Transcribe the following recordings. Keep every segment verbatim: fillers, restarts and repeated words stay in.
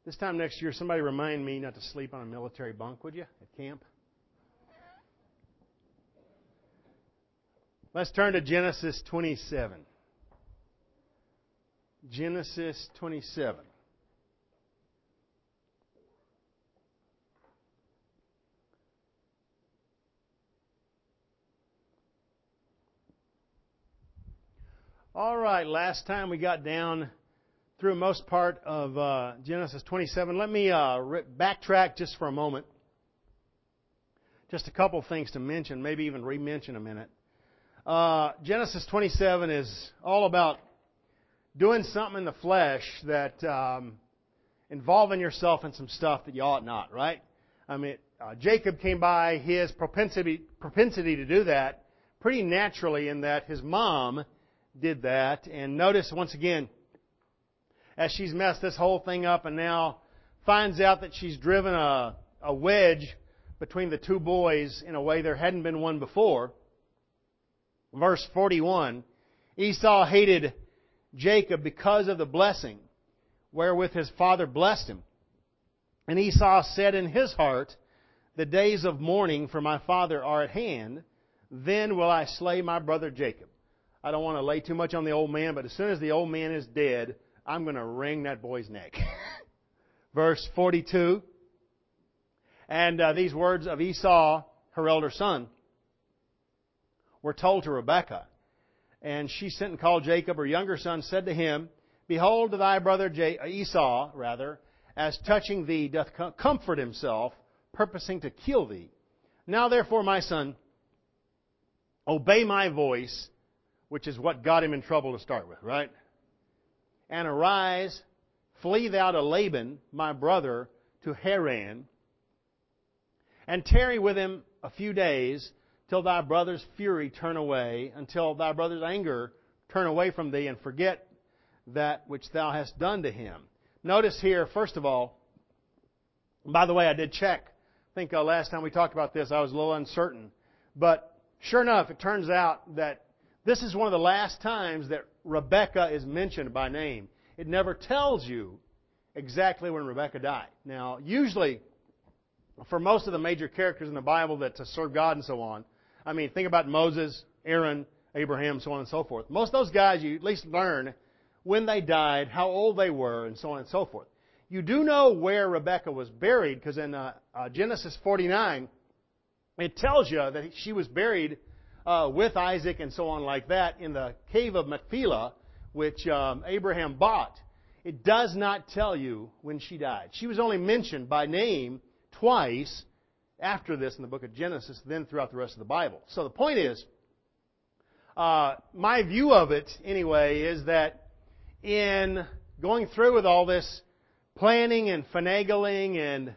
This time next year, somebody remind me not to sleep on a military bunk, would you, at camp? Let's turn to Genesis twenty-seven. Genesis twenty-seven. All right, last time we got down through most part of uh, Genesis twenty-seven. Let me uh, re- backtrack just for a moment. Just a couple things to mention, maybe even re-mention a minute. Uh, Genesis twenty-seven is all about doing something in the flesh that um, involving yourself in some stuff that you ought not, right? I mean, uh, Jacob came by his propensity propensity to do that pretty naturally in that his mom did that. And notice once again, as she's messed this whole thing up and now finds out that she's driven a, a wedge between the two boys in a way there hadn't been one before. Verse forty-one, Esau hated Jacob because of the blessing wherewith his father blessed him. And Esau said in his heart, the days of mourning for my father are at hand. Then will I slay my brother Jacob. I don't want to lay too much on the old man, but as soon as the old man is dead, I'm going to wring that boy's neck. Verse forty-two, and uh, these words of Esau, her elder son, were told to Rebekah. And she sent and called Jacob, her younger son, said to him, Behold, thy brother Esau, rather, as touching thee, doth comfort himself, purposing to kill thee. Now therefore, my son, obey my voice, which is what got him in trouble to start with, right? And arise, flee thou to Laban, my brother, to Haran, and tarry with him a few days, till thy brother's fury turn away, until thy brother's anger turn away from thee, and forget that which thou hast done to him. Notice here, first of all, by the way, I did check. I think uh, last time we talked about this, I was a little uncertain. But sure enough, it turns out that this is one of the last times that Rebekah is mentioned by name. It never tells you exactly when Rebekah died. Now, usually, for most of the major characters in the Bible that to serve God and so on, I mean, think about Moses, Aaron, Abraham, so on and so forth. Most of those guys, you at least learn when they died, how old they were, and so on and so forth. You do know where Rebekah was buried, because in uh, uh, Genesis forty-nine, it tells you that she was buried uh, with Isaac and so on like that in the cave of Machpelah, which um, Abraham bought. It does not tell you when she died. She was only mentioned by name twice after this in the book of Genesis, then throughout the rest of the Bible. So the point is, uh, my view of it, anyway, is that in going through with all this planning and finagling and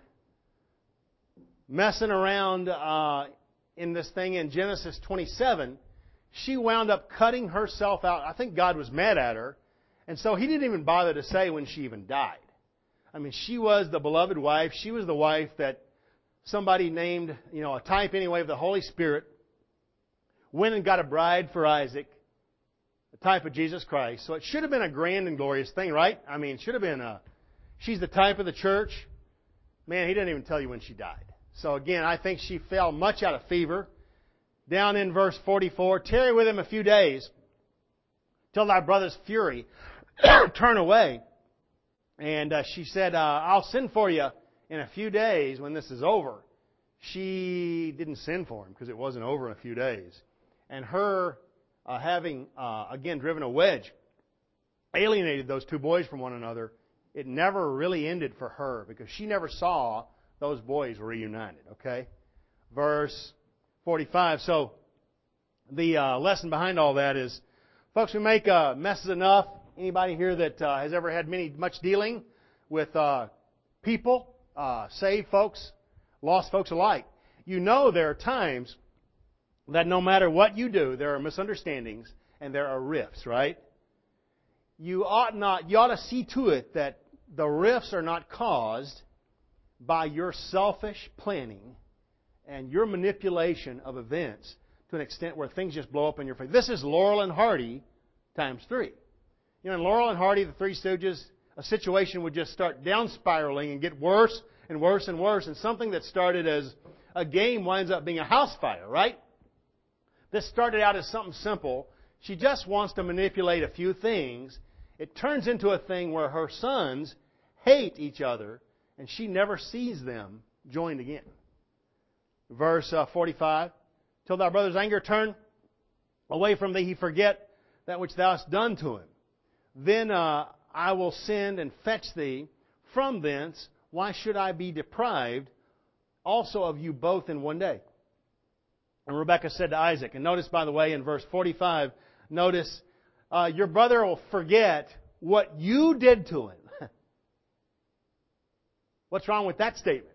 messing around uh, in this thing in Genesis twenty-seven, she wound up cutting herself out. I think God was mad at her, and so He didn't even bother to say when she even died. I mean, she was the beloved wife. She was the wife that somebody named, you know, a type anyway of the Holy Spirit, went and got a bride for Isaac, a type of Jesus Christ. So it should have been a grand and glorious thing, right? I mean, it should have been a, she's the type of the church. Man, He didn't even tell you when she died. So again, I think she fell much out of fever. Down in verse forty-four, tarry with him a few days, till thy brother's fury turn away. And uh, she said, uh, I'll send for you in a few days when this is over. She didn't send for him because it wasn't over in a few days. And her uh, having, uh, again, driven a wedge, alienated those two boys from one another, it never really ended for her because she never saw those boys reunited. Okay? Verse forty-five. So the uh, lesson behind all that is, folks, we make uh, messes enough. Anybody here that uh, has ever had many much dealing with uh, people, uh, saved folks, lost folks alike, you know there are times that no matter what you do, there are misunderstandings and there are rifts, right? You ought not, you ought to see to it that the rifts are not caused by your selfish planning and your manipulation of events to an extent where things just blow up in your face. This is Laurel and Hardy times three. You know, in Laurel and Hardy, the Three Stooges, a situation would just start down spiraling and get worse and worse and worse. And something that started as a game winds up being a house fire, right? This started out as something simple. She just wants to manipulate a few things. It turns into a thing where her sons hate each other, and she never sees them joined again. Verse uh, forty-five, till thy brother's anger turn away from thee, he forget that which thou hast done to him. Then uh, I will send and fetch thee from thence. Why should I be deprived also of you both in one day? And Rebekah said to Isaac, and notice, by the way, in verse forty-five, notice, uh, your brother will forget what you did to him. What's wrong with that statement?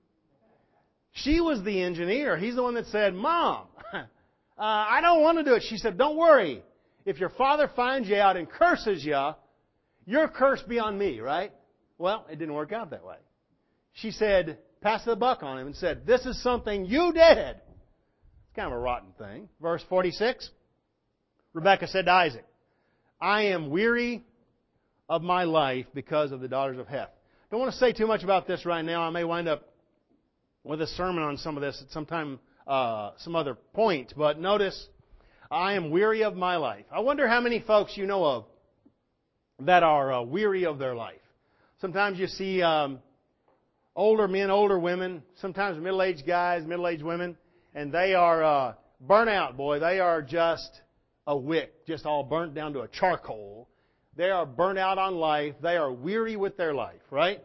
She was the engineer. He's the one that said, Mom, uh, I don't want to do it. She said, don't worry. If your father finds you out and curses you, your curse be on me, right? Well, it didn't work out that way. She said, pass the buck on him and said, this is something you did. It's kind of a rotten thing. Verse forty-six, Rebekah said to Isaac, I am weary of my life because of the daughters of Heth. Don't want to say too much about this right now. I may wind up with a sermon on some of this at some time, uh, some other point. But notice, I am weary of my life. I wonder how many folks you know of that are uh, weary of their life. Sometimes you see um, older men, older women, sometimes middle-aged guys, middle-aged women, and they are uh, burnt out, boy. They are just a wick, just all burnt down to a charcoal. They are burnt out on life. They are weary with their life, right?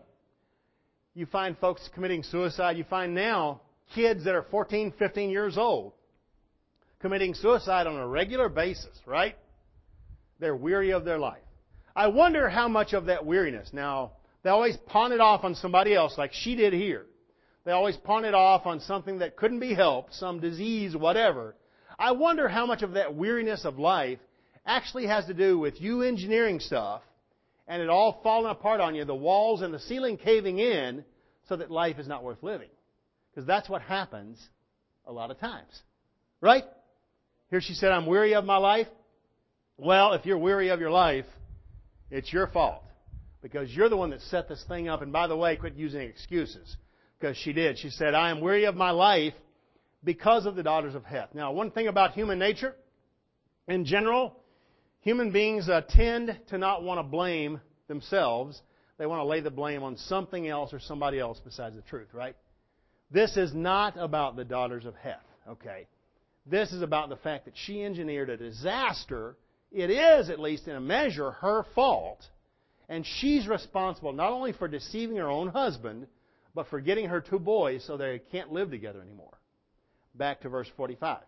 You find folks committing suicide. You find now kids that are fourteen, fifteen years old committing suicide on a regular basis, right? They're weary of their life. I wonder how much of that weariness. Now, they always pawn it off on somebody else like she did here. They always pawn it off on something that couldn't be helped, some disease, whatever. I wonder how much of that weariness of life actually has to do with you engineering stuff and it all falling apart on you, the walls and the ceiling caving in so that life is not worth living. Because that's what happens a lot of times. Right? Here she said, I'm weary of my life. Well, if you're weary of your life, it's your fault. Because you're the one that set this thing up. And by the way, quit using excuses. Because she did. She said, I am weary of my life because of the daughters of Heth. Now, one thing about human nature, in general, human beings uh, tend to not want to blame themselves. They want to lay the blame on something else or somebody else besides the truth, right? This is not about the daughters of Heth, okay? This is about the fact that she engineered a disaster. It is, at least in a measure, her fault. And she's responsible not only for deceiving her own husband, but for getting her two boys so they can't live together anymore. Back to verse forty-five.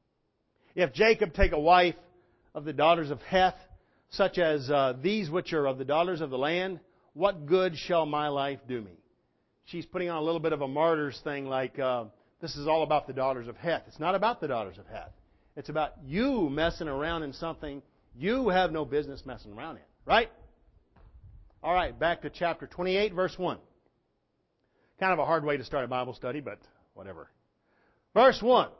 If Jacob take a wife of the daughters of Heth, such as uh, these which are of the daughters of the land, what good shall my life do me? She's putting on a little bit of a martyr's thing like, uh, this is all about the daughters of Heth. It's not about the daughters of Heth. It's about you messing around in something you have no business messing around in. Right? All right, back to chapter twenty-eight, verse one. Kind of a hard way to start a Bible study, but whatever. Verse one.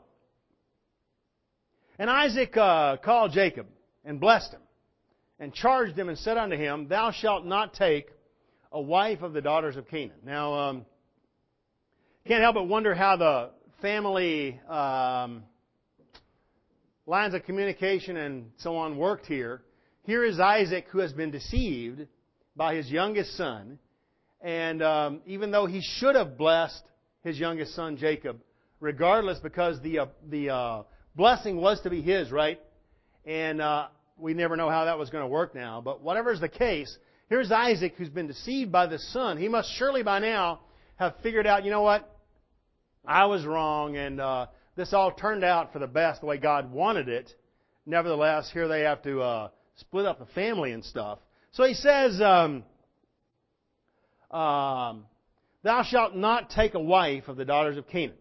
And Isaac uh, called Jacob and blessed him and charged him and said unto him, Thou shalt not take a wife of the daughters of Canaan. Now, um, can't help but wonder how the family um, lines of communication and so on worked here. Here is Isaac who has been deceived by his youngest son. And um, even though he should have blessed his youngest son Jacob, regardless, because the uh, the uh, blessing was to be his, right? And uh, we never know how that was going to work now. But whatever is the case, here's Isaac who's been deceived by the son. He must surely by now have figured out, you know what? I was wrong, and uh, this all turned out for the best the way God wanted it. Nevertheless, here they have to uh, split up the family and stuff. So he says, um, um, Thou shalt not take a wife of the daughters of Canaan.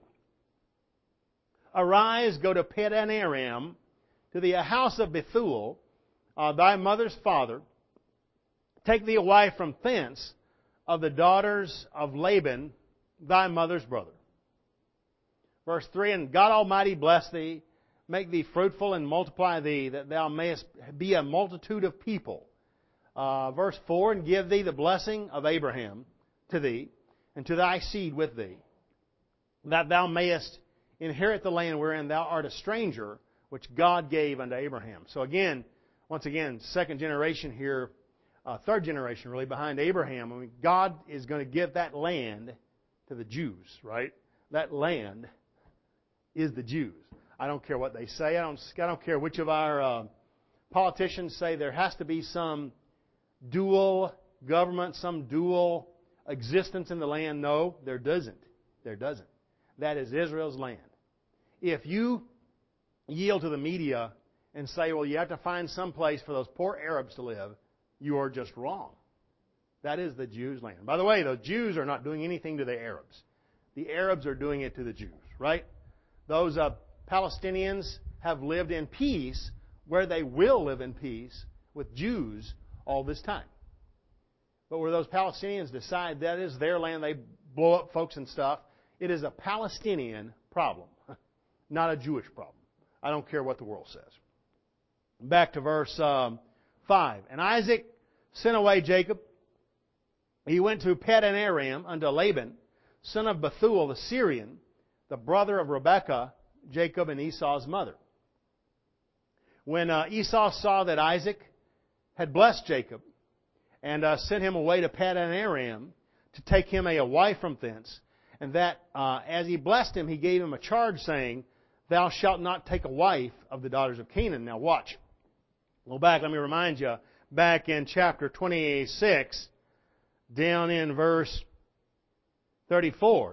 Arise, go to Padan Aram, to the house of Bethuel, uh, thy mother's father. Take thee a wife from thence of the daughters of Laban, thy mother's brother. Verse three, And God Almighty bless thee, make thee fruitful and multiply thee, that thou mayest be a multitude of people. Uh, verse four, and give thee the blessing of Abraham to thee, and to thy seed with thee, that thou mayest inherit the land wherein thou art a stranger, which God gave unto Abraham. So again, once again, second generation here, uh, third generation really, behind Abraham. I mean, God is going to give that land to the Jews, right? That land is the Jews. I don't care what they say. I don't, I don't care which of our uh, politicians say there has to be some dual government, some dual existence in the land. No, there doesn't. There doesn't. That is Israel's land. If you yield to the media and say, well, you have to find some place for those poor Arabs to live, you are just wrong. That is the Jews' land. By the way, the Jews are not doing anything to the Arabs. The Arabs are doing it to the Jews, right? Those uh, Palestinians have lived in peace where they will live in peace with Jews all this time. But where those Palestinians decide that is their land, they blow up folks and stuff, it is a Palestinian problem, not a Jewish problem. I don't care what the world says. Back to verse um, five. And Isaac sent away Jacob. He went to Paddan Aram unto Laban, son of Bethuel the Syrian, the brother of Rebekah, Jacob and Esau's mother. When uh, Esau saw that Isaac had blessed Jacob and uh, sent him away to Paddan Aram to take him a, a wife from thence, and that uh, as he blessed him, he gave him a charge, saying, Thou shalt not take a wife of the daughters of Canaan. Now watch. Go back, let me remind you, back in chapter twenty-six, down in verse thirty-four.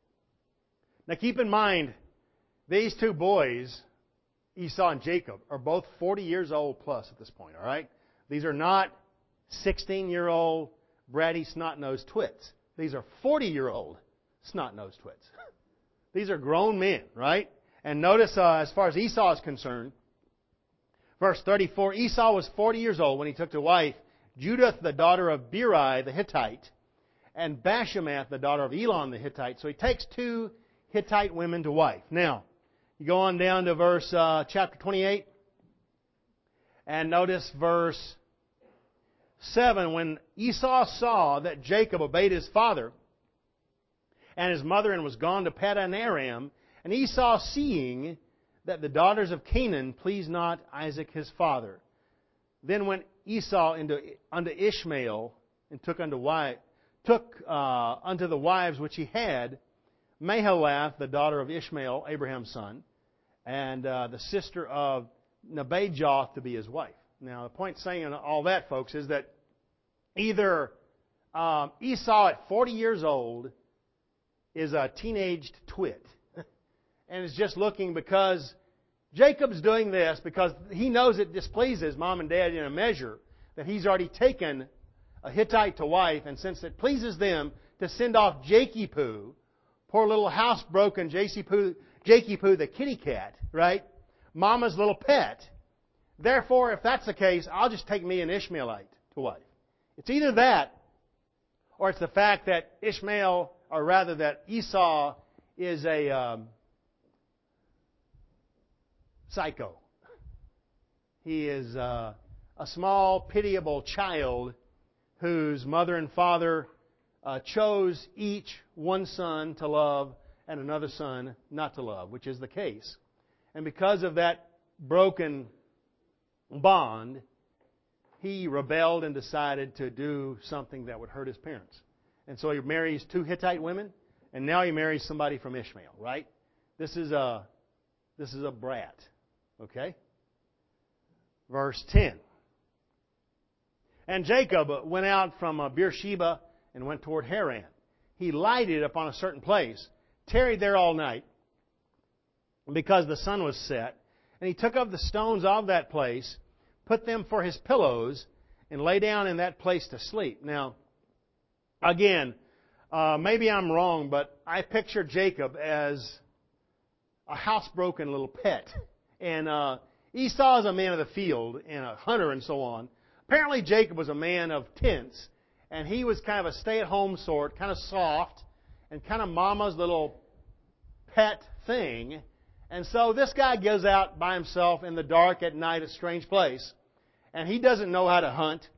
Now keep in mind, these two boys, Esau and Jacob, are both forty years old plus at this point, all right? These are not sixteen-year-old bratty snot-nosed twits. These are forty-year-old snot-nosed twits. These are grown men, right? And notice, uh, as far as Esau is concerned, verse thirty-four, Esau was forty years old when he took to wife Judith, the daughter of Beri the Hittite, and Bashemath, the daughter of Elon the Hittite. So he takes two Hittite women to wife. Now, you go on down to verse uh, chapter twenty-eight, and notice verse seven. When Esau saw that Jacob obeyed his father and his mother and was gone to Paddan Aram, and Esau seeing that the daughters of Canaan pleased not Isaac his father, then went Esau into unto Ishmael and took unto wife took uh, unto the wives which he had Mahalath, the daughter of Ishmael, Abraham's son, and uh, the sister of Nebajoth to be his wife. Now, the point saying in all that, folks, is that either um, Esau at forty years old is a teenaged twit, and is just looking because Jacob's doing this because he knows it displeases mom and dad in a measure that he's already taken a Hittite to wife, and since it pleases them to send off Jakey-Poo, poor little housebroken Jakey-Poo, Jakey-Poo the kitty cat, right? Mama's little pet. Therefore, if that's the case, I'll just take me an Ishmaelite to wife. It's either that, or it's the fact that Ishmael, or rather that Esau, is a um, psycho. He is uh, a small, pitiable child whose mother and father uh, chose each one son to love and another son not to love, which is the case. And because of that broken bond, he rebelled and decided to do something that would hurt his parents. And so he marries two Hittite women, and now he marries somebody from Ishmael, right? This is a, this is a brat, okay? Verse ten. And Jacob went out from Beersheba and went toward Haran. He lighted upon a certain place, tarried there all night, because the sun was set. And he took up the stones of that place, put them for his pillows, and lay down in that place to sleep. Now, again, uh, maybe I'm wrong, but I picture Jacob as a housebroken little pet. And uh, Esau is a man of the field and a hunter and so on. Apparently, Jacob was a man of tents, and he was kind of a stay-at-home sort, kind of soft, and kind of mama's little pet thing. And so this guy goes out by himself in the dark at night, a strange place, and he doesn't know how to hunt.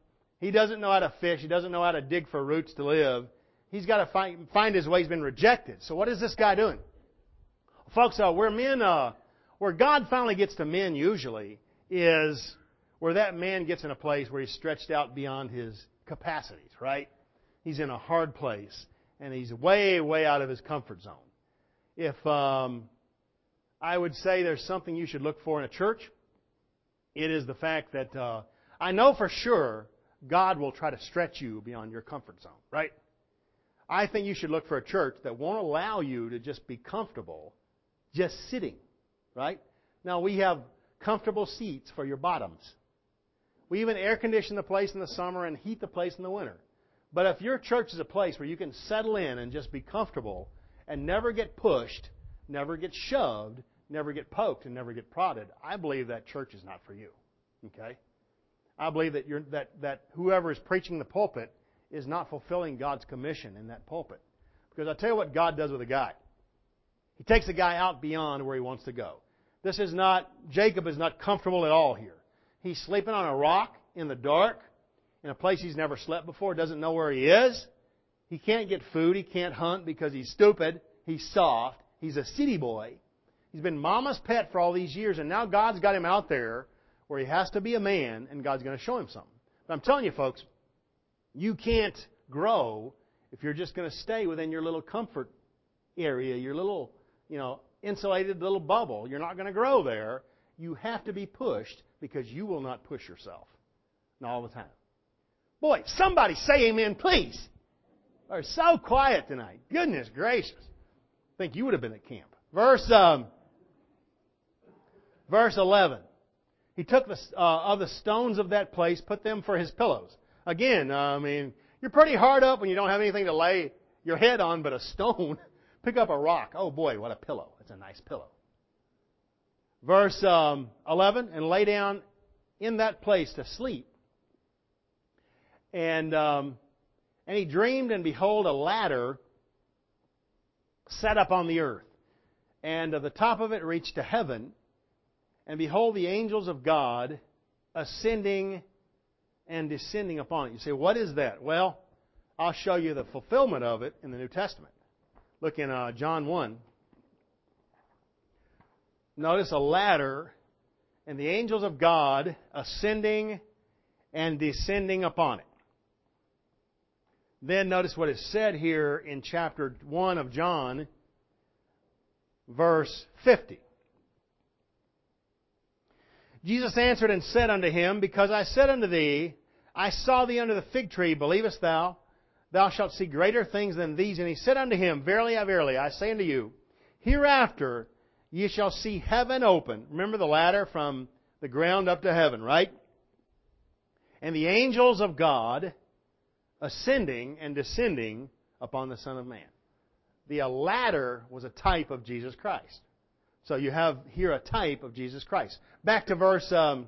He doesn't know how to fish. He doesn't know how to dig for roots to live. He's got to find, find his way. He's been rejected. So what is this guy doing? Folks, uh, where men, uh, where God finally gets to men usually is where that man gets in a place where he's stretched out beyond his capacities, right? He's in a hard place, and he's way, way out of his comfort zone. If um, I would say there's something you should look for in a church, it is the fact that uh, I know for sure God will try to stretch you beyond your comfort zone, right? I think you should look for a church that won't allow you to just be comfortable just sitting, right? Now, we have comfortable seats for your bottoms. We even air condition the place in the summer and heat the place in the winter. But if your church is a place where you can settle in and just be comfortable and never get pushed, never get shoved, never get poked, and never get prodded, I believe that church is not for you. Okay? I believe that, you're, that, that whoever is preaching the pulpit is not fulfilling God's commission in that pulpit. Because I'll tell you what God does with a guy. He takes a guy out beyond where he wants to go. This is not, Jacob is not comfortable at all here. He's sleeping on a rock in the dark, in a place he's never slept before, doesn't know where he is. He can't get food, he can't hunt because he's stupid, he's soft, he's a city boy. He's been mama's pet for all these years, and now God's got him out there where he has to be a man, and God's going to show him something. But I'm telling you, folks, you can't grow if you're just going to stay within your little comfort area, your little, you know, insulated little bubble. You're not going to grow there. You have to be pushed because you will not push yourself. Not all the time. Boy, somebody say amen, please. They're so quiet tonight. Goodness gracious. I think you would have been at camp. Verse um, verse eleven. He took the, uh, of the stones of that place, put them for his pillows. Again, uh, I mean, you're pretty hard up when you don't have anything to lay your head on but a stone. Pick up a rock. Oh boy, what a pillow. It's a nice pillow. Verse um, eleven, and lay down in that place to sleep. And um, and he dreamed, and behold, a ladder set up on the earth. And uh, the top of it reached to heaven. And behold, the angels of God ascending and descending upon it. You say, what is that? Well, I'll show you the fulfillment of it in the New Testament. Look in uh, John one. Notice a ladder and the angels of God ascending and descending upon it. Then notice what is said here in chapter one of John, verse fifty. Jesus answered and said unto him, because I said unto thee, I saw thee under the fig tree, believest thou? Thou shalt see greater things than these. And he said unto him, verily, I verily, I say unto you, hereafter ye shall see heaven open. Remember the ladder from the ground up to heaven, right? And the angels of God ascending and descending upon the Son of Man. The ladder was a type of Jesus Christ. So you have here a type of Jesus Christ. Back to verse um,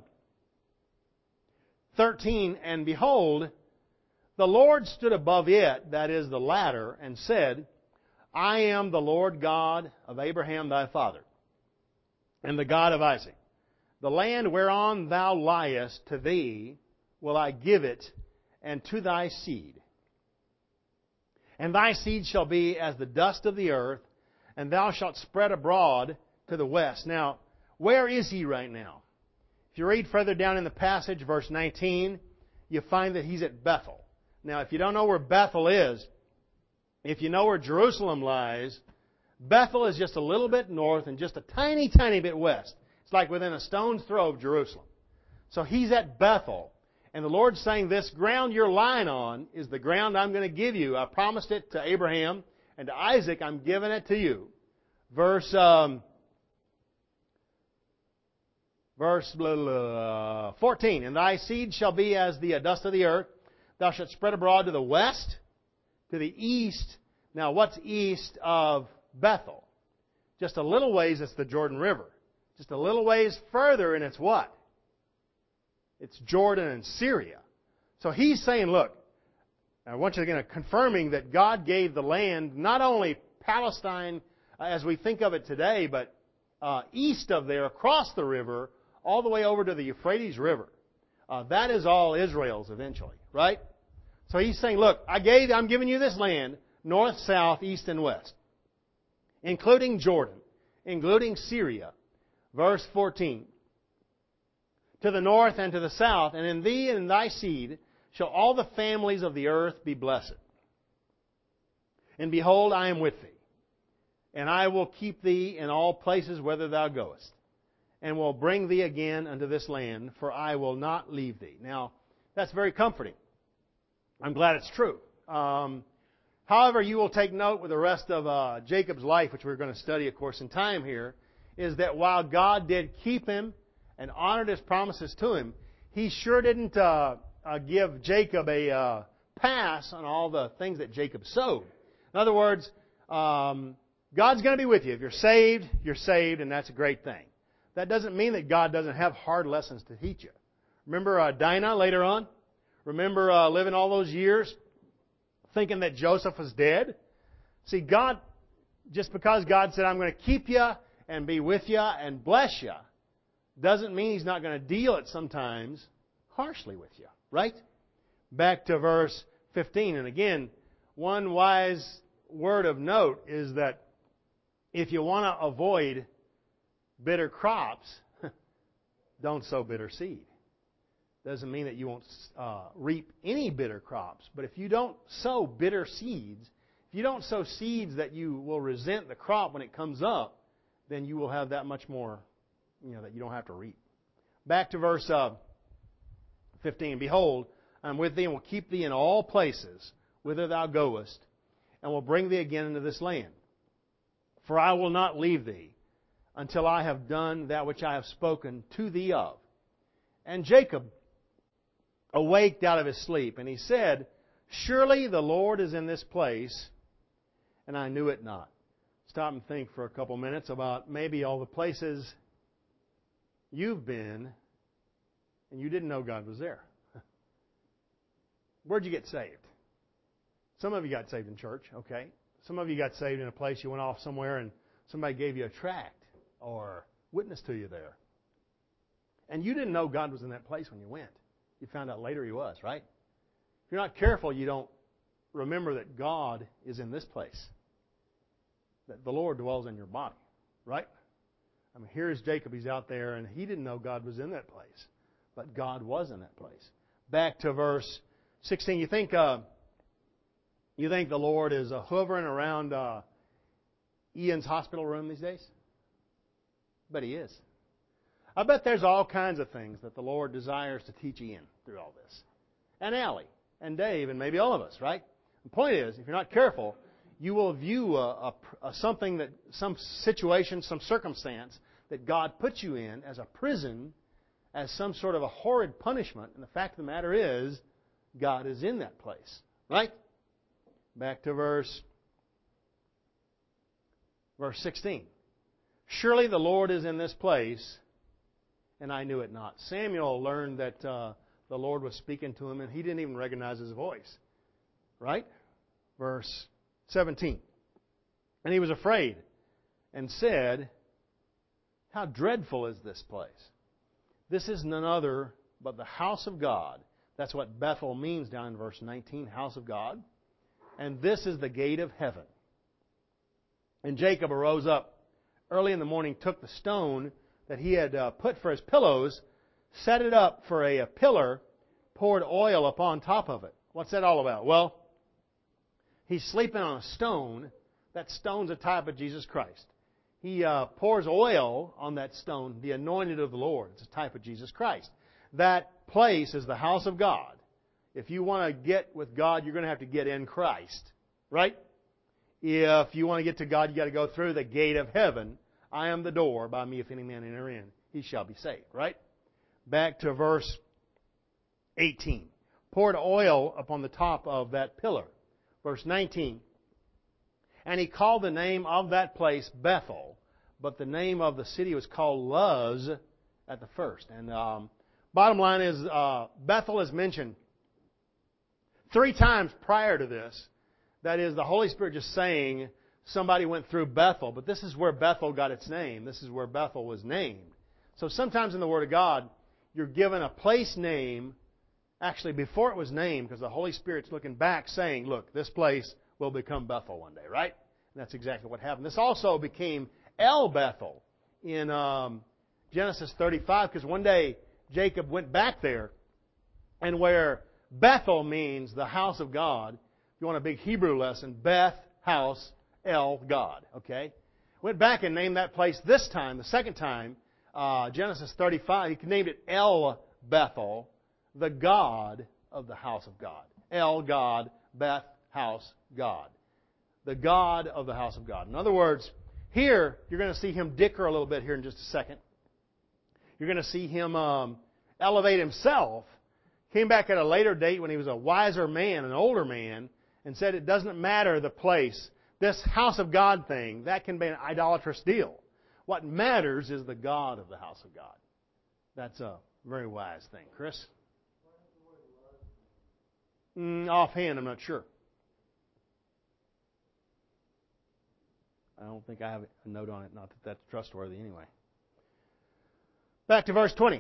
thirteen. And behold, the Lord stood above it, that is the ladder, and said, I am the Lord God of Abraham thy father, and the God of Isaac. The land whereon thou liest, to thee will I give it, and to thy seed. And thy seed shall be as the dust of the earth, and thou shalt spread abroad to the west. Now, where is he right now? If you read further down in the passage, verse nineteen, you find that he's at Bethel. Now, if you don't know where Bethel is, if you know where Jerusalem lies, Bethel is just a little bit north and just a tiny, tiny bit west. It's like within a stone's throw of Jerusalem. So he's at Bethel. And the Lord's saying, this ground you're lying on is the ground I'm going to give you. I promised it to Abraham, and to Isaac I'm giving it to you. Verse um, verse blah, blah, fourteen. And thy seed shall be as the dust of the earth. Thou shalt spread abroad to the west, to the east. Now, what's east of Bethel? Just a little ways, it's the Jordan River. Just a little ways further, and it's what? It's Jordan and Syria. So he's saying, look, I want you again confirming that God gave the land, not only Palestine as we think of it today, but uh, east of there, across the river, all the way over to the Euphrates River. Uh, that is all Israel's eventually, right? So he's saying, look, I gave, I'm giving you this land, north, south, east, and west, including Jordan, including Syria. Verse fourteen. To the north and to the south, and in thee and in thy seed shall all the families of the earth be blessed. And behold, I am with thee, and I will keep thee in all places whither thou goest, and will bring thee again unto this land, for I will not leave thee. Now, that's very comforting. I'm glad it's true. Um, however, you will take note with the rest of uh, Jacob's life, which we're going to study, of course, in time here, is that while God did keep him and honored His promises to him, He sure didn't uh, uh, give Jacob a uh, pass on all the things that Jacob sowed. In other words, um, God's going to be with you. If you're saved, you're saved, and that's a great thing. That doesn't mean that God doesn't have hard lessons to teach you. Remember uh, Dinah later on? Remember uh, living all those years thinking that Joseph was dead? See, God, just because God said, I'm going to keep you and be with you and bless you, doesn't mean He's not going to deal it sometimes harshly with you, right? Back to verse fifteen. And again, one wise word of note is that if you want to avoid bitter crops, don't sow bitter seed. Doesn't mean that you won't uh, reap any bitter crops. But if you don't sow bitter seeds, if you don't sow seeds that you will resent the crop when it comes up, then you will have that much more, you know, that you don't have to reap. Back to verse uh, fifteen. Behold, I am with thee and will keep thee in all places whither thou goest, and will bring thee again into this land. For I will not leave thee until I have done that which I have spoken to thee of. And Jacob awaked out of his sleep, and he said, Surely the Lord is in this place, and I knew it not. Stop and think for a couple minutes about maybe all the places you've been, and you didn't know God was there. Where'd you get saved? Some of you got saved in church, okay. Some of you got saved in a place you went off somewhere and somebody gave you a tract or witnessed to you there. And you didn't know God was in that place when you went. You found out later He was, right? If you're not careful, you don't remember that God is in this place. That the Lord dwells in your body, right? I mean, here's Jacob. He's out there, and he didn't know God was in that place. But God was in that place. Back to verse sixteen. You think uh, you think the Lord is uh, hovering around uh, Ian's hospital room these days? But He is. I bet there's all kinds of things that the Lord desires to teach Ian through all this. And Allie, and Dave, and maybe all of us, right? The point is, if you're not careful, you will view a, a, a something that, some situation, some circumstance that God puts you in as a prison, as some sort of a horrid punishment. And the fact of the matter is, God is in that place, right? Back to verse, verse sixteen. Surely the Lord is in this place, and I knew it not. Samuel learned that uh, the Lord was speaking to him, and he didn't even recognize His voice, right? Verse seventeen. And he was afraid and said, How dreadful is this place? This is none other but the house of God. That's what Bethel means down in verse nineteen, house of God. And this is the gate of heaven. And Jacob arose up early in the morning, took the stone that he had uh, put for his pillows, set it up for a, a pillar, poured oil upon top of it. What's that all about? Well, he's sleeping on a stone. That stone's a type of Jesus Christ. He uh, pours oil on that stone, the anointed of the Lord. It's a type of Jesus Christ. That place is the house of God. If you want to get with God, you're going to have to get in Christ. Right? If you want to get to God, you got to go through the gate of heaven. I am the door. By me, if any man enter in, he shall be saved. Right? Back to verse eighteen. Poured oil upon the top of that pillar. Verse nineteen. And he called the name of that place Bethel, but the name of the city was called Luz at the first. And um, bottom line is, uh, Bethel is mentioned three times prior to this. That is, the Holy Spirit just saying somebody went through Bethel, but this is where Bethel got its name. This is where Bethel was named. So sometimes in the Word of God, you're given a place name, actually before it was named, because the Holy Spirit's looking back saying, look, this place will become Bethel one day, right? And that's exactly what happened. This also became El Bethel in um, Genesis thirty-five, because one day Jacob went back there, and where Bethel means the house of God, if you want a big Hebrew lesson, Beth, house, El, God, okay? Went back and named that place this time, the second time, uh, Genesis thirty-five, he named it El Bethel, the God of the house of God. El, God, Beth, house, God. The God of the house of God. In other words, here, you're going to see him dicker a little bit here in just a second. You're going to see him um, elevate himself. Came back at a later date when he was a wiser man, an older man, and said it doesn't matter the place. This house of God thing, that can be an idolatrous deal. What matters is the God of the house of God. That's a very wise thing. Chris? Mm, offhand, I'm not sure. I don't think I have a note on it. Not that that's trustworthy anyway. Back to verse twenty.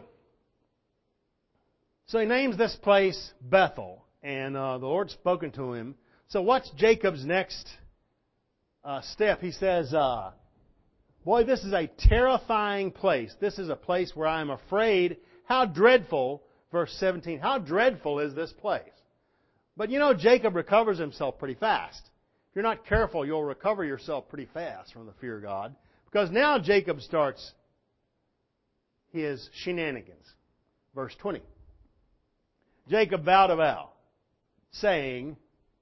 So he names this place Bethel, and uh, the Lord's spoken to him. So what's Jacob's next uh, step? He says, uh, boy, this is a terrifying place. This is a place where I am afraid. How dreadful, verse seventeen, how dreadful is this place? But you know, Jacob recovers himself pretty fast. If you're not careful, you'll recover yourself pretty fast from the fear of God. Because now Jacob starts his shenanigans. Verse twenty. Jacob vowed a vow, saying,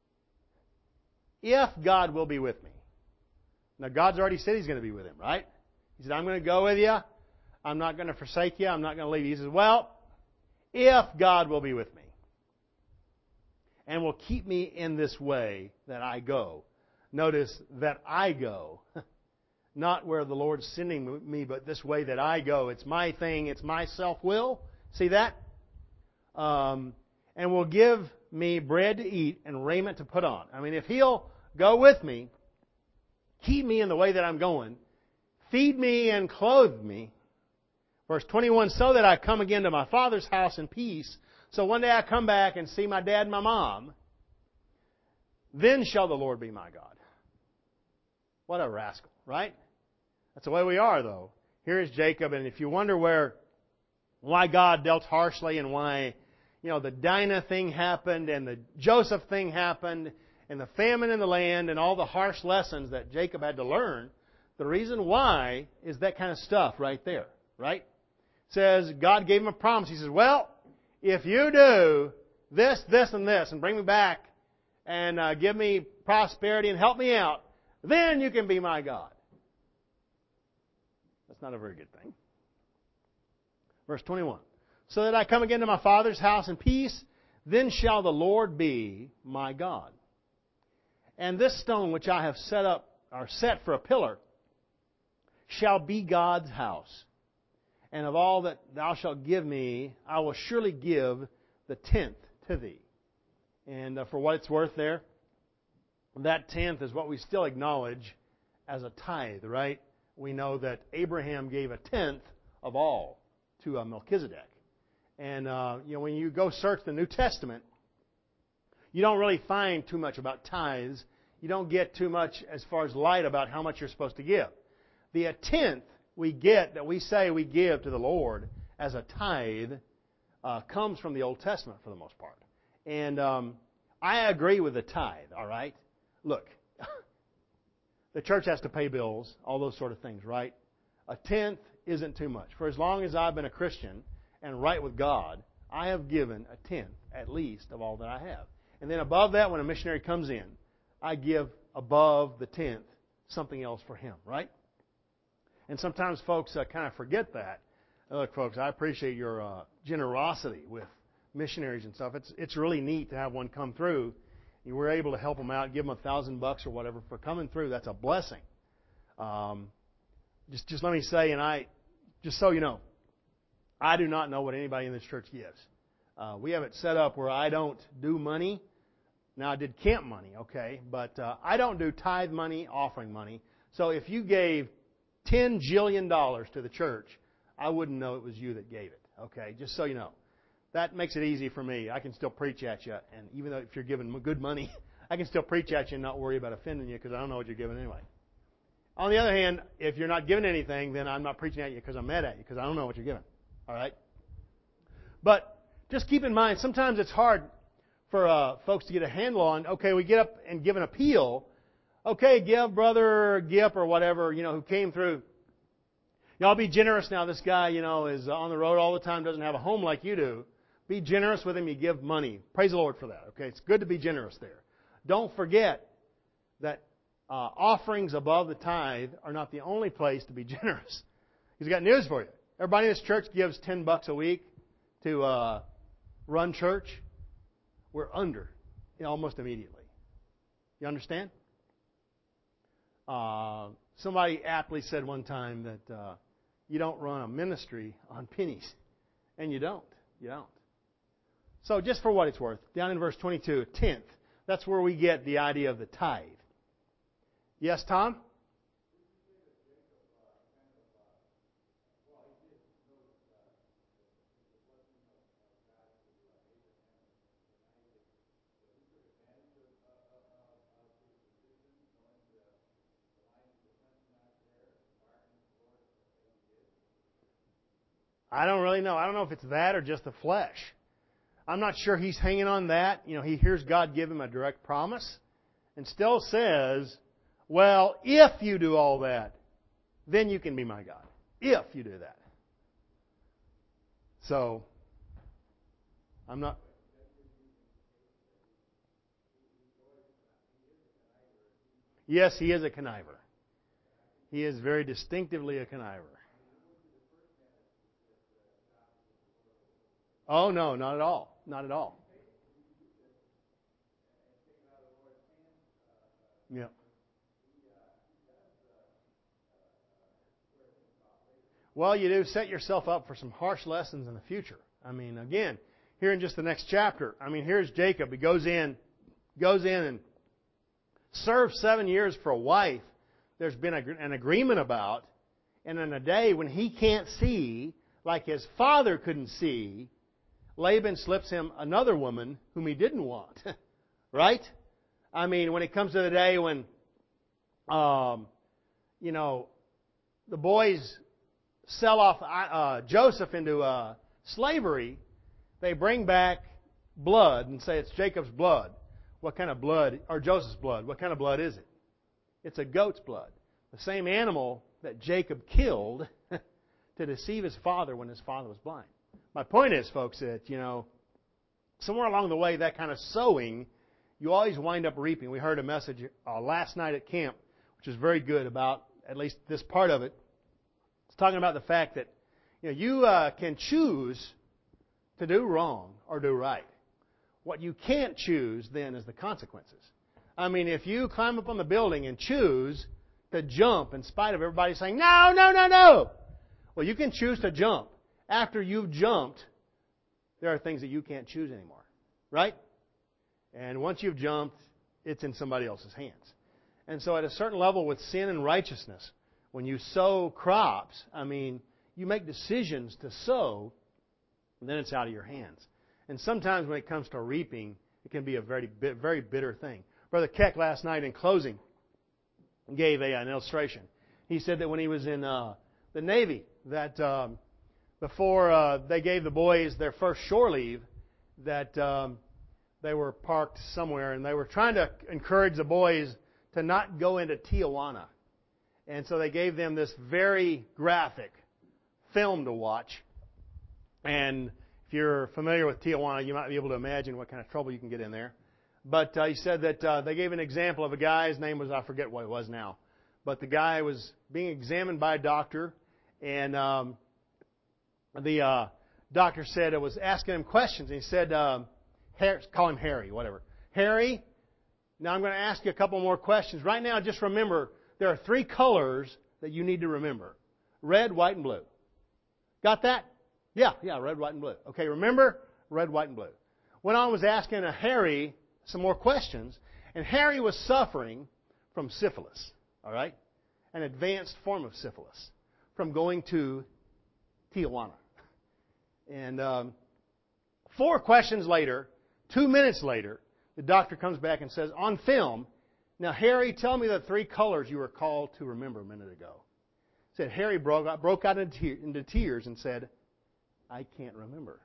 if God will be with me. Now, God's already said He's going to be with him, right? He said, I'm going to go with you. I'm not going to forsake you. I'm not going to leave you. He says, well, if God will be with me and will keep me in this way that I go. Notice that I go. Not where the Lord's sending me, but this way that I go. It's my thing. It's my self-will. See that? Um, and will give me bread to eat and raiment to put on. I mean, if He'll go with me, keep me in the way that I'm going, feed me and clothe me. Verse twenty-one, so that I come again to my father's house in peace. So one day I come back and see my dad and my mom. Then shall the Lord be my God. What a rascal, right? That's the way we are, though. Here is Jacob, and if you wonder where, why God dealt harshly and why, you know, the Dinah thing happened and the Joseph thing happened and the famine in the land and all the harsh lessons that Jacob had to learn, the reason why is that kind of stuff right there, right? It says God gave him a promise. He says, well, if you do this, this, and this, and bring me back and uh, give me prosperity and help me out, then you can be my God. That's not a very good thing. Verse twenty-one. So that I come again to my father's house in peace, then shall the Lord be my God. And this stone which I have set up, or set for a pillar, shall be God's house. And of all that thou shalt give me, I will surely give the tenth to thee. And uh, for what it's worth there, that tenth is what we still acknowledge as a tithe, right? We know that Abraham gave a tenth of all to uh, Melchizedek. And, uh, you know, when you go search the New Testament, you don't really find too much about tithes. You don't get too much as far as light about how much you're supposed to give. The uh, tenth we get, that we say we give to the Lord as a tithe, uh, comes from the Old Testament for the most part. And um, I agree with the tithe, all right? Look, the church has to pay bills, all those sort of things, right? A tenth isn't too much. For as long as I've been a Christian and right with God, I have given a tenth, at least, of all that I have. And then above that, when a missionary comes in, I give above the tenth something else for him, right? And sometimes folks uh, kind of forget that. Look, folks, I appreciate your uh, generosity with missionaries and stuff. It's it's really neat to have one come through. You were able to help them out, give them a thousand bucks or whatever for coming through. That's a blessing. Um, just just let me say, and I, just so you know, I do not know what anybody in this church gives. Uh, we have it set up where I don't do money. Now, I did camp money, okay, but uh, I don't do tithe money, offering money. So if you gave ten jillion dollars to the church, I wouldn't know it was you that gave it. Okay, just so you know. That makes it easy for me. I can still preach at you, and even though if you're giving good money, I can still preach at you and not worry about offending you because I don't know what you're giving anyway. On the other hand, if you're not giving anything, then I'm not preaching at you because I'm mad at you because I don't know what you're giving. All right? But just keep in mind, sometimes it's hard for uh, folks to get a handle on, okay, we get up and give an appeal. Okay, give brother Gip or whatever, you know, who came through. Y'all be generous now. This guy, you know, is on the road all the time, doesn't have a home like you do. Be generous with him. You give money. Praise the Lord for that. Okay, it's good to be generous there. Don't forget that uh, offerings above the tithe are not the only place to be generous. He's got news for you. Everybody in this church gives ten bucks a week to uh, run church. We're under, you know, almost immediately. You understand? Uh, somebody aptly said one time that uh, you don't run a ministry on pennies, and you don't. You don't. So just for what it's worth, down in verse twenty-two, a tenth. That's where we get the idea of the tithe. Yes, Tom? I don't really know. I don't know if it's that or just the flesh. I'm not sure he's hanging on that. You know, he hears God give him a direct promise and still says, well, if you do all that, then you can be my God. If you do that. So, I'm not... Yes, he is a conniver. He is very distinctively a conniver. Oh, no, not at all. Not at all. Yeah. Well, you do set yourself up for some harsh lessons in the future. I mean, again, here in just the next chapter, I mean, here's Jacob. He goes in, goes in and serves seven years for a wife there's been a, an agreement about, and in a day when he can't see, like his father couldn't see, Laban slips him another woman whom he didn't want. Right? I mean, when it comes to the day when, um, you know, the boys sell off uh, Joseph into uh, slavery, they bring back blood and say it's Jacob's blood. What kind of blood, or Joseph's blood? What kind of blood is it? It's a goat's blood. The same animal that Jacob killed to deceive his father when his father was blind. My point is, folks, that, you know, somewhere along the way, that kind of sowing, you always wind up reaping. We heard a message uh, last night at camp, which is very good about at least this part of it. It's talking about the fact that, you know, you uh, can choose to do wrong or do right. What you can't choose then is the consequences. I mean, if you climb up on the building and choose to jump in spite of everybody saying, no, no, no, no. Well, you can choose to jump. After you've jumped, there are things that you can't choose anymore. Right? And once you've jumped, it's in somebody else's hands. And so at a certain level with sin and righteousness, when you sow crops, I mean, you make decisions to sow, and then it's out of your hands. And sometimes when it comes to reaping, it can be a very, very bitter thing. Brother Keck last night in closing gave a, an illustration. He said that when he was in uh, the Navy, that um, before uh, they gave the boys their first shore leave, that um, they were parked somewhere, and they were trying to encourage the boys to not go into Tijuana. And so they gave them this very graphic film to watch. And if you're familiar with Tijuana, you might be able to imagine what kind of trouble you can get in there. But uh, he said that uh, they gave an example of a guy, his name was, I forget what it was now, but the guy was being examined by a doctor, and um, the uh, doctor said it was asking him questions. And he said, um, Harry, call him Harry, whatever. Harry, now I'm going to ask you a couple more questions. Right now, just remember, there are three colors that you need to remember. Red, white, and blue. Got that? Yeah, yeah, red, white, and blue. Okay, remember? Red, white, and blue. Went on was asking a Harry some more questions, and Harry was suffering from syphilis, all right? An advanced form of syphilis from going to Tijuana. And um, four questions later, two minutes later, the doctor comes back and says, on film, now, Harry, tell me the three colors you were called to remember a minute ago. Said Harry broke out, broke out into, te- into tears and said, I can't remember.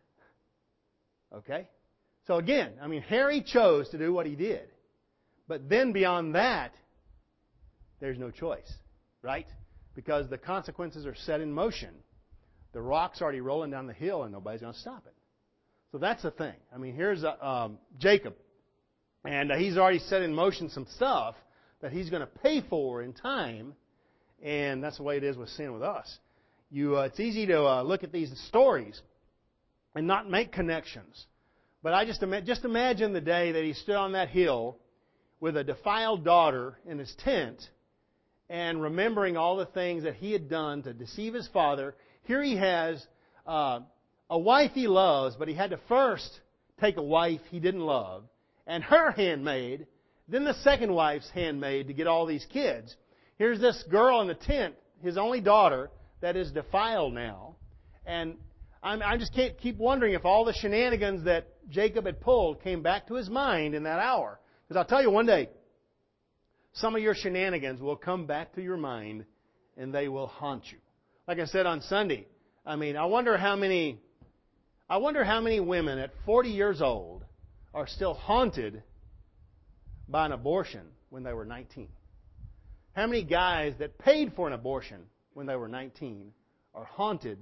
Okay? So again, I mean, Harry chose to do what he did. But then beyond that, there's no choice, right? Because the consequences are set in motion. The rock's already rolling down the hill and nobody's going to stop it. So that's the thing. I mean, here's uh, um, Jacob. And uh, he's already set in motion some stuff that he's going to pay for in time. And that's the way it is with sin with us. You, uh, it's easy to uh, look at these stories and not make connections. But I just, ima- just imagine the day that he stood on that hill with a defiled daughter in his tent and remembering all the things that he had done to deceive his father. Here he has uh, a wife he loves, but he had to first take a wife he didn't love and her handmaid, then the second wife's handmaid to get all these kids. Here's this girl in the tent, his only daughter, that is defiled now. And I'm, I just can't keep wondering if all the shenanigans that Jacob had pulled came back to his mind in that hour. Because I'll tell you one day, some of your shenanigans will come back to your mind and they will haunt you. Like I said on Sunday, I mean, I wonder how many, I wonder how many women at forty years old are still haunted by an abortion when they were nineteen. How many guys that paid for an abortion when they were nineteen are haunted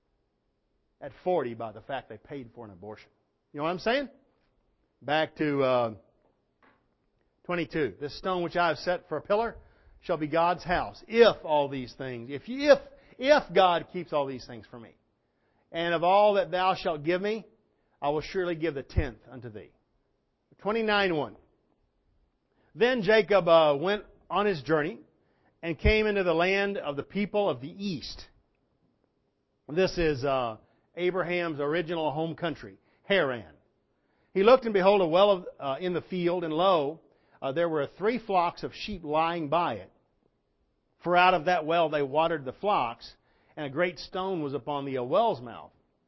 at forty by the fact they paid for an abortion? You know what I'm saying? Back to uh, twenty-two. This stone which I have set for a pillar shall be God's house. If all these things, if you, if if God keeps all these things for me, and of all that thou shalt give me, I will surely give the tenth unto thee. twenty-nine one. Then Jacob uh, went on his journey and came into the land of the people of the east. This is uh, Abraham's original home country, Haran. He looked, and behold, a well of, uh, in the field, and lo, uh, there were three flocks of sheep lying by it. For out of that well they watered the flocks, and a great stone was upon the uh, well's mouth.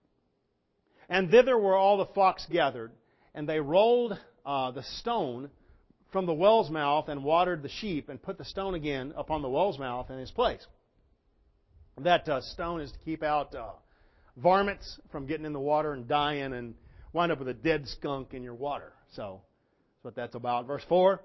And thither were all the flocks gathered, and they rolled uh, the stone from the well's mouth and watered the sheep, and put the stone again upon the well's mouth in its place. That uh, stone is to keep out uh, varmints from getting in the water and dying and wind up with a dead skunk in your water. So that's what that's about. Verse four.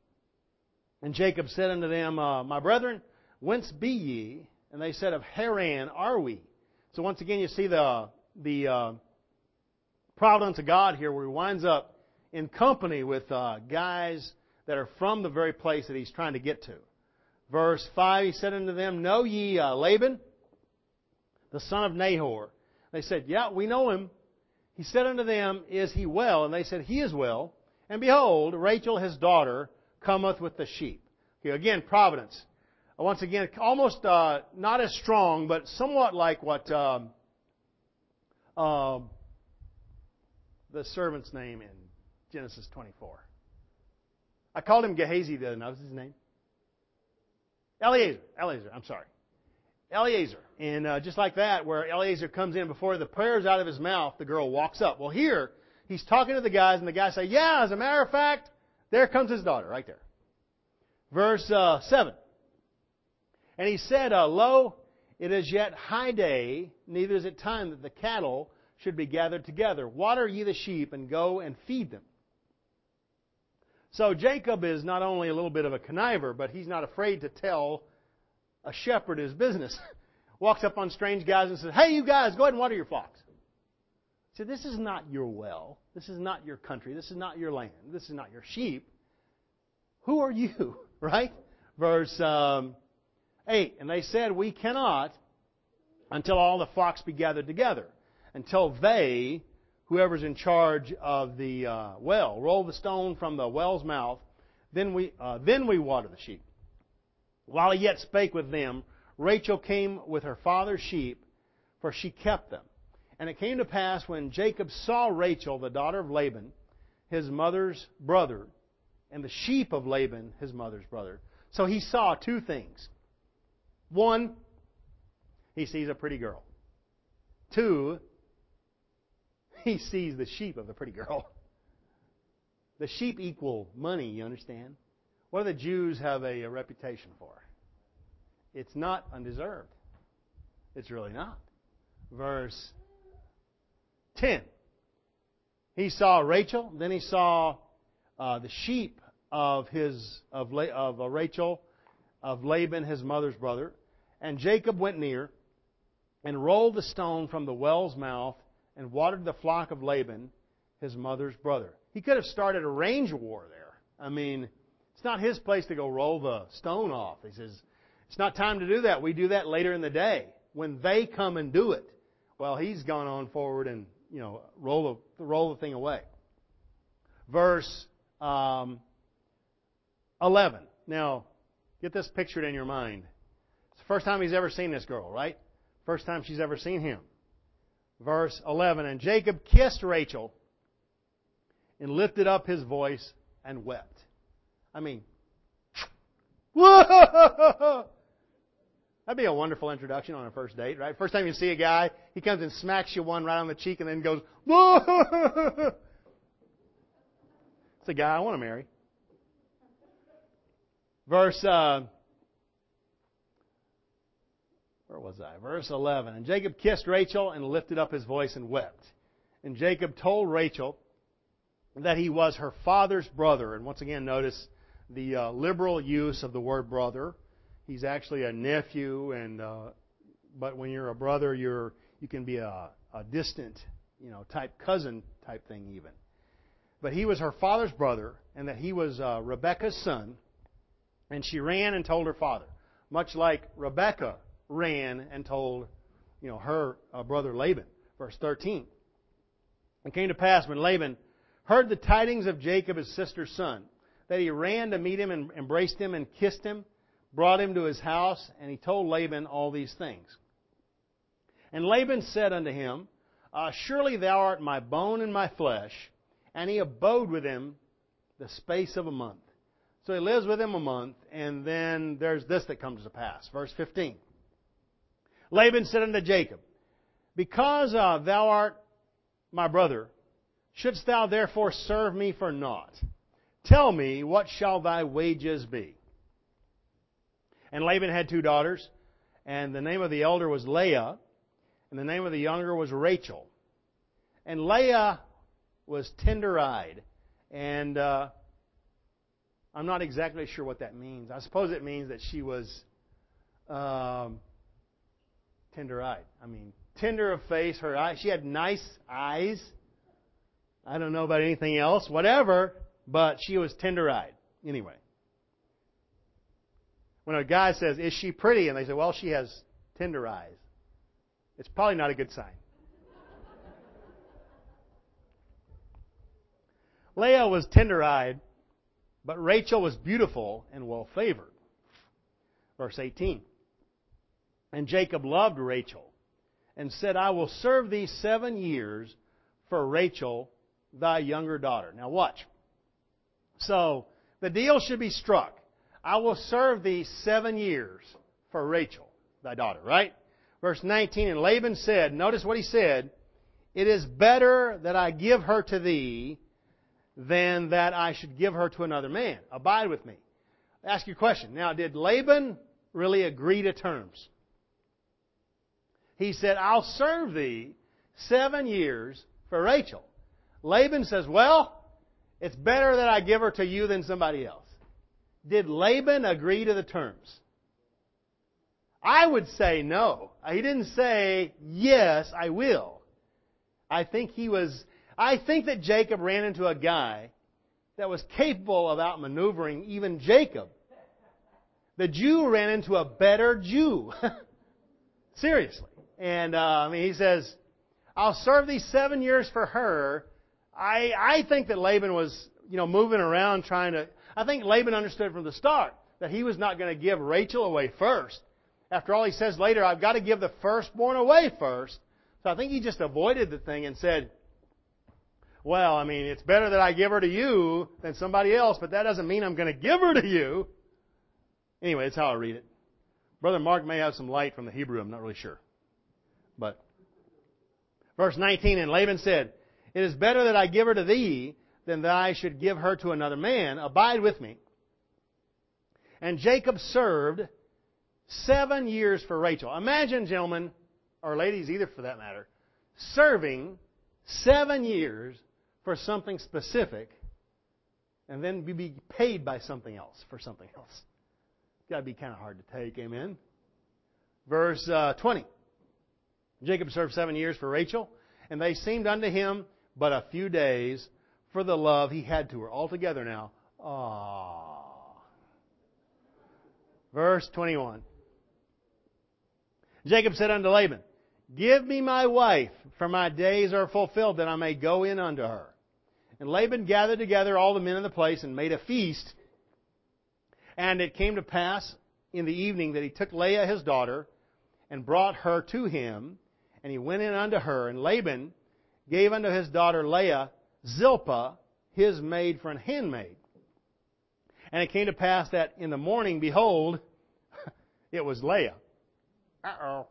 And Jacob said unto them, uh, My brethren, whence be ye? And they said, Of Haran are we. So once again, you see the the uh, providence of God here, where he winds up in company with uh, guys that are from the very place that he's trying to get to. Verse five, he said unto them, Know ye uh, Laban, the son of Nahor? They said, Yeah, we know him. He said unto them, Is he well? And they said, He is well. And behold, Rachel his daughter cometh with the sheep. Okay, again, providence. Once again, almost uh, not as strong, but somewhat like what um, uh, the servant's name in Genesis twenty-four. I called him Gehazi the other night. What's his name? Eliezer. Eliezer, I'm sorry. Eliezer. And uh, just like that, where Eliezer comes in before the prayer's out of his mouth, the girl walks up. Well, here, he's talking to the guys, and the guys say, Yeah, as a matter of fact, there comes his daughter, right there. Verse uh, seven. And he said, uh, Lo, it is yet high day, neither is it time that the cattle should be gathered together. Water ye the sheep, and go and feed them. So Jacob is not only a little bit of a conniver, but he's not afraid to tell a shepherd his business. Walks up on strange guys and says, Hey, you guys, go ahead and water your flocks. See, this is not your well. This is not your country. This is not your land. This is not your sheep. Who are you? Right? Verse um, eight. And they said, We cannot until all the flocks be gathered together. Until they, whoever's in charge of the uh, well, roll the stone from the well's mouth, then we uh, then we water the sheep. While he yet spake with them, Rachel came with her father's sheep, for she kept them. And it came to pass, when Jacob saw Rachel, the daughter of Laban, his mother's brother, and the sheep of Laban, his mother's brother. So he saw two things. One, he sees a pretty girl. Two, he sees the sheep of the pretty girl. The sheep equal money, you understand? What do the Jews have a, a reputation for? It's not undeserved. It's really not. Verse ten. He saw Rachel, then he saw uh, the sheep of his of, La, of uh, Rachel, of Laban, his mother's brother. And Jacob went near and rolled the stone from the well's mouth and watered the flock of Laban, his mother's brother. He could have started a range war there. I mean, it's not his place to go roll the stone off. He says, it's not time to do that. We do that later in the day when they come and do it. Well, he's gone on forward and, you know, roll the, roll the thing away. Verse um, eleven. Now, get this pictured in your mind. It's the first time he's ever seen this girl, right? First time she's ever seen him. Verse eleven. And Jacob kissed Rachel and lifted up his voice and wept. I mean, whoa! That'd be a wonderful introduction on a first date, right? First time you see a guy, he comes and smacks you one right on the cheek and then goes, whoa! It's a guy I want to marry. Verse, uh, where was I? Verse eleven. And Jacob kissed Rachel and lifted up his voice and wept. And Jacob told Rachel that he was her father's brother. And once again, notice the uh, liberal use of the word brother. He's actually a nephew, and uh, but when you're a brother, you're you can be a, a distant, you know, type cousin type thing even. But he was her father's brother, and that he was uh, Rebekah's son. And she ran and told her father, much like Rebekah ran and told, you know, her uh, brother Laban. Verse thirteen. And came to pass when Laban heard the tidings of Jacob, his sister's son, that he ran to meet him and embraced him and kissed him, brought him to his house, and he told Laban all these things. And Laban said unto him, uh, Surely thou art my bone and my flesh. And he abode with him the space of a month. So he lives with him a month, and then there's this that comes to pass. Verse fifteen. Laban said unto Jacob, Because uh, thou art my brother, shouldst thou therefore serve me for naught? Tell me, what shall thy wages be? And Laban had two daughters, and the name of the elder was Leah, and the name of the younger was Rachel. And Leah was tender-eyed, and uh, I'm not exactly sure what that means. I suppose it means that she was um, tender-eyed. I mean, tender of face, her eyes. She had nice eyes. I don't know about anything else, whatever, but she was tender-eyed. Anyway. When a guy says, is she pretty? And they say, well, she has tender eyes. It's probably not a good sign. Leah was tender-eyed, but Rachel was beautiful and well-favored. Verse eighteen. And Jacob loved Rachel and said, I will serve thee seven years for Rachel, thy younger daughter. Now watch. So, the deal should be struck. I will serve thee seven years for Rachel, thy daughter, right? Verse nineteen, and Laban said, notice what he said, It is better that I give her to thee than that I should give her to another man. Abide with me. Ask you a question. Now, did Laban really agree to terms? He said, I'll serve thee seven years for Rachel. Laban says, well, it's better that I give her to you than somebody else. Did Laban agree to the terms? I would say no. He didn't say, yes, I will. I think he was, I think that Jacob ran into a guy that was capable of outmaneuvering even Jacob. The Jew ran into a better Jew. Seriously. And, uh, I mean, he says, I'll serve these seven years for her. I, I think that Laban was, you know, moving around trying to, I think Laban understood from the start that he was not going to give Rachel away first. After all, he says later, I've got to give the firstborn away first. So I think he just avoided the thing and said, well, I mean, it's better that I give her to you than somebody else, but that doesn't mean I'm going to give her to you. Anyway, that's how I read it. Brother Mark may have some light from the Hebrew, I'm not really sure. But verse nineteen, and Laban said, It is better that I give her to thee than that I should give her to another man. Abide with me. And Jacob served seven years for Rachel. Imagine, gentlemen, or ladies either for that matter, serving seven years for something specific and then be paid by something else for something else. It's got to be kind of hard to take, amen? Verse uh, twenty. Jacob served seven years for Rachel, and they seemed unto him but a few days for the love he had to her. All together now. Aww. Verse twenty-one. Jacob said unto Laban, Give me my wife, for my days are fulfilled, that I may go in unto her. And Laban gathered together all the men of the place and made a feast. And it came to pass in the evening that he took Leah his daughter and brought her to him. And he went in unto her. And Laban gave unto his daughter Leah Zilpah, his maid, for an handmaid. And it came to pass that in the morning, behold, it was Leah. Uh-oh.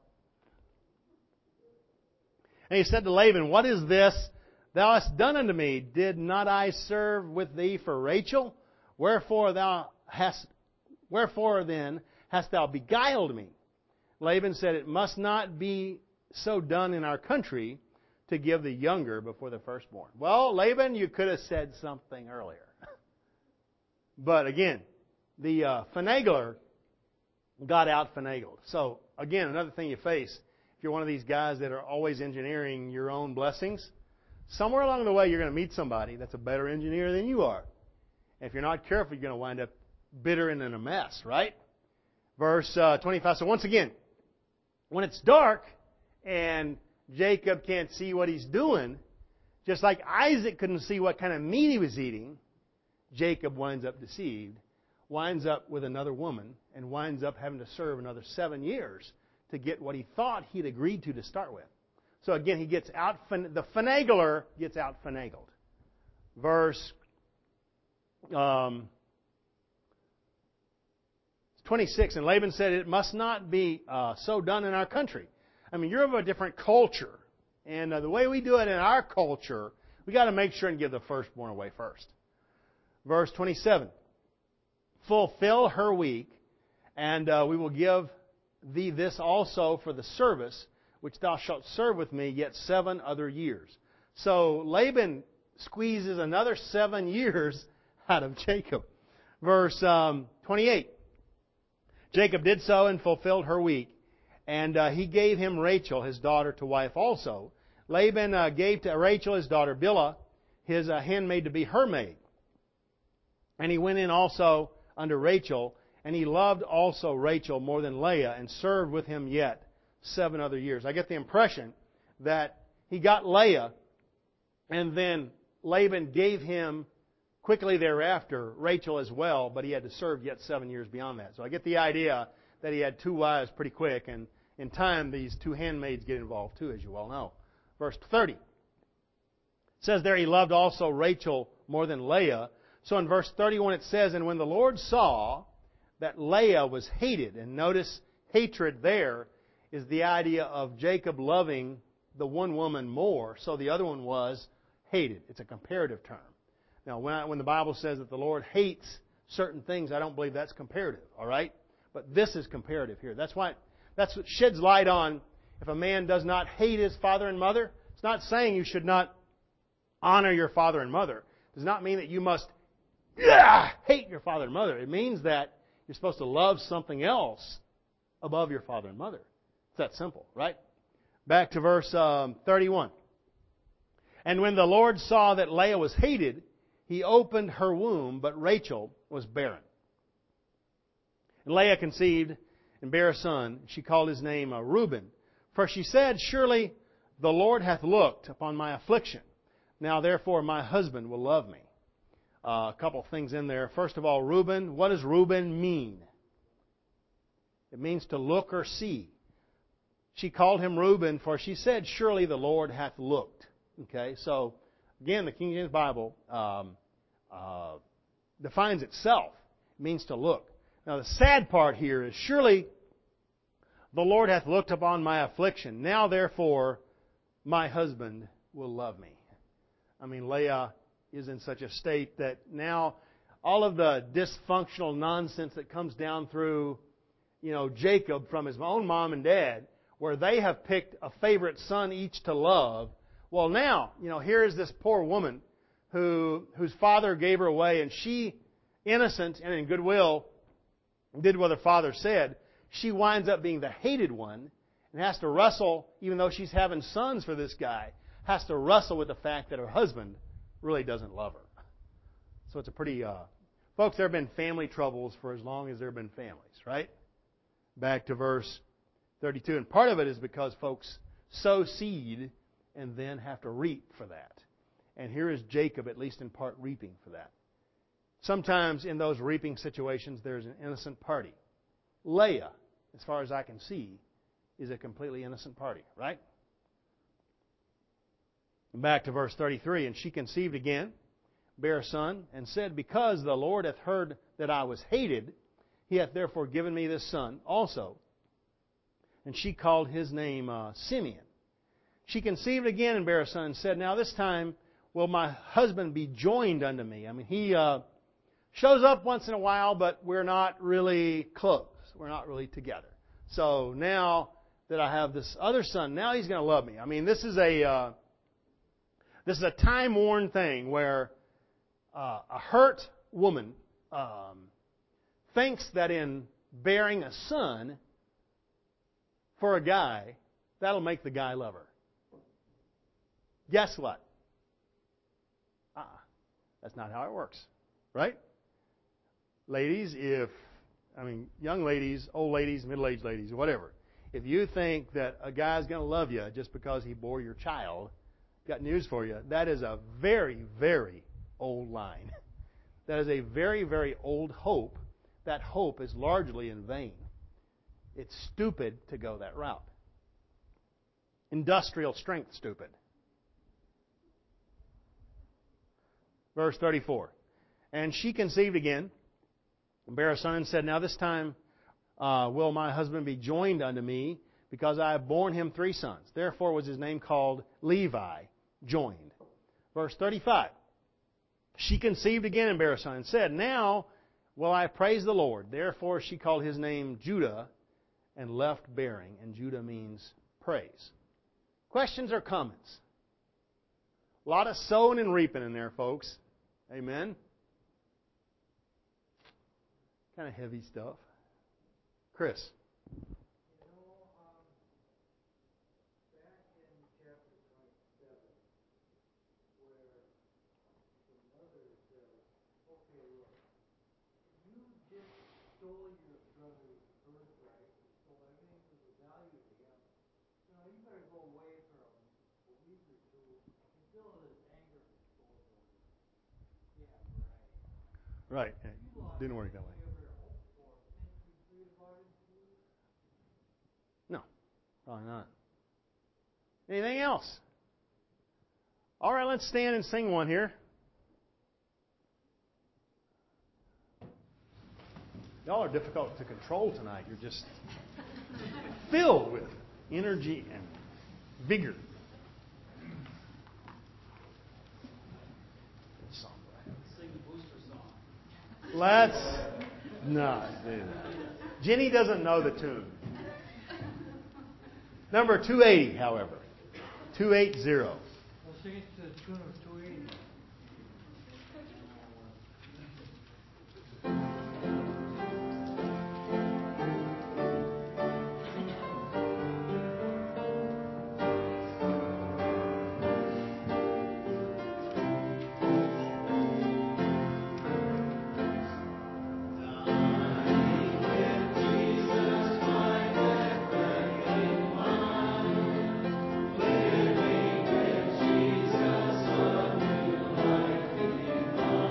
And he said to Laban, What is this thou hast done unto me? Did not I serve with thee for Rachel? Wherefore thou hast, wherefore then hast thou beguiled me? Laban said, It must not be so done in our country to give the younger before the firstborn. Well, Laban, you could have said something earlier. But again, the uh, finagler got out finagled. So again, another thing you face, if you're one of these guys that are always engineering your own blessings, somewhere along the way you're going to meet somebody that's a better engineer than you are. And if you're not careful, you're going to wind up bitter and in a mess, right? Verse uh, twenty-five. So once again, when it's dark and Jacob can't see what he's doing, just like Isaac couldn't see what kind of meat he was eating, Jacob winds up deceived, winds up with another woman, and winds up having to serve another seven years to get what he thought he'd agreed to to start with. So again, he gets out, the finagler gets out finagled. Verse um, twenty-six, and Laban said, It must not be uh, so done in our country. I mean, you're of a different culture. And uh, the way we do it in our culture, we got to make sure and give the firstborn away first. Verse twenty-seven. Fulfill her week, and uh, we will give thee this also for the service which thou shalt serve with me yet seven other years. So Laban squeezes another seven years out of Jacob. Verse um, twenty-eight. Jacob did so and fulfilled her week, and uh, he gave him Rachel, his daughter, to wife also. Laban uh, gave to Rachel his daughter Bilhah, his uh, handmaid, to be her maid. And he went in also unto Rachel, and he loved also Rachel more than Leah, and served with him yet seven other years. I get the impression that he got Leah, and then Laban gave him quickly thereafter Rachel as well, but he had to serve yet seven years beyond that. So I get the idea that he had two wives pretty quick, and in time these two handmaids get involved too, as you well know. Verse thirty. It says there he loved also Rachel more than Leah. So in verse thirty-one it says, And when the Lord saw that Leah was hated, and notice hatred there is the idea of Jacob loving the one woman more, so the other one was hated. It's a comparative term. Now, when, I, when the Bible says that the Lord hates certain things, I don't believe that's comparative, all right? But this is comparative here. That's why that's what sheds light on if a man does not hate his father and mother. It's not saying you should not honor your father and mother. It does not mean that you must yeah, hate your father and mother. It means that you're supposed to love something else above your father and mother. It's that simple, right? Back to verse um, thirty-one. And when the Lord saw that Leah was hated, he opened her womb, but Rachel was barren. And Leah conceived and bare a son. She called his name uh, Reuben. For she said, Surely the Lord hath looked upon my affliction. Now therefore my husband will love me. Uh, a couple of things in there. First of all, Reuben. What does Reuben mean? It means to look or see. She called him Reuben, for she said, Surely the Lord hath looked. Okay, so again, the King James Bible um, uh, defines itself. It means to look. Now the sad part here is, Surely the Lord hath looked upon my affliction. Now therefore my husband will love me. I mean, Leah is in such a state that now all of the dysfunctional nonsense that comes down through, you know, Jacob from his own mom and dad, where they have picked a favorite son each to love. Well, now, you know, here is this poor woman who whose father gave her away, and she, innocent and in goodwill, did what her father said. She winds up being the hated one and has to wrestle, even though she's having sons for this guy, has to wrestle with the fact that her husband really doesn't love her. So it's a pretty... Uh, folks, there have been family troubles for as long as there have been families, right? Back to verse thirty-two. And part of it is because folks sow seed and then have to reap for that. And here is Jacob, at least in part, reaping for that. Sometimes in those reaping situations, there's an innocent party. Leah, as far as I can see, is a completely innocent party, right? Back to verse thirty-three. And she conceived again, bare a son, and said, Because the Lord hath heard that I was hated, He hath therefore given me this son also. And she called his name uh, Simeon. She conceived again and bare a son, and said, Now this time will my husband be joined unto me. I mean, he uh, shows up once in a while, but we're not really close. We're not really together. So now that I have this other son, now he's going to love me. I mean, this is a uh, this is a time-worn thing where uh, a hurt woman um, thinks that in bearing a son for a guy, that'll make the guy love her. Guess what? Uh-uh. That's not how it works. Right? Ladies, if, I mean, young ladies, old ladies, middle-aged ladies, whatever, if you think that a guy's going to love you just because he bore your child, got news for you. That is a very, very old line. That is a very, very old hope. That hope is largely in vain. It's stupid to go that route. Industrial strength stupid. Verse thirty-four. And she conceived again, and bare a son, and said, Now this time uh, will my husband be joined unto me, because I have borne him three sons. Therefore was his name called Levi, joined. Verse thirty-five. She conceived again and bare a son, and said, Now will I praise the Lord. Therefore she called his name Judah, and left bearing. And Judah means praise. Questions or comments? A lot of sowing and reaping in there, folks. Amen? Kind of heavy stuff. Chris. Right. Didn't work that way. No, probably not. Anything else? All right, let's stand and sing one here. Y'all are difficult to control tonight. You're just filled with energy and vigor. Let's not do that. Jenny doesn't know the tune. Number two eighty, however. two eighty. We'll sing it to the tune of two eighty. Jesus,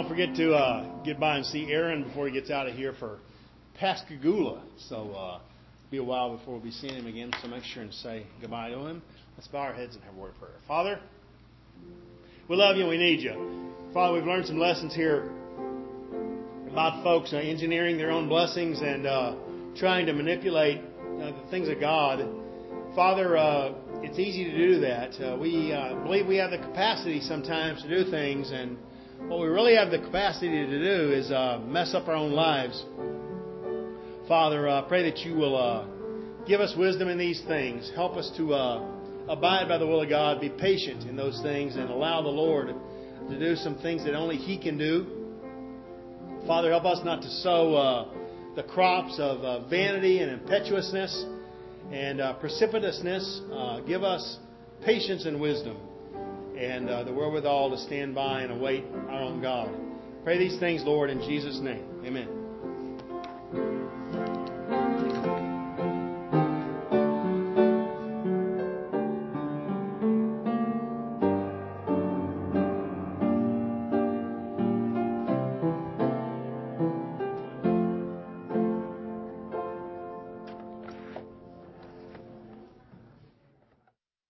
don't forget to uh, get by and see Aaron before he gets out of here for Pascagoula. So uh, it'll be a while before we'll be seeing him again. So make sure and say goodbye to him. Let's bow our heads and have a word of prayer. Father, we love you and we need you. Father, we've learned some lessons here about folks uh, engineering their own blessings and uh, trying to manipulate uh, the things of God. Father, uh, it's easy to do that. Uh, we uh, believe we have the capacity sometimes to do things, and what we really have the capacity to do is uh, mess up our own lives. Father, I uh, pray that you will uh, give us wisdom in these things. Help us to uh, abide by the will of God, be patient in those things, and allow the Lord to do some things that only He can do. Father, help us not to sow uh, the crops of uh, vanity and impetuousness and uh, precipitousness. Uh, give us patience and wisdom and uh, the wherewithal to stand by and await our own God. Pray these things, Lord, in Jesus' name. Amen.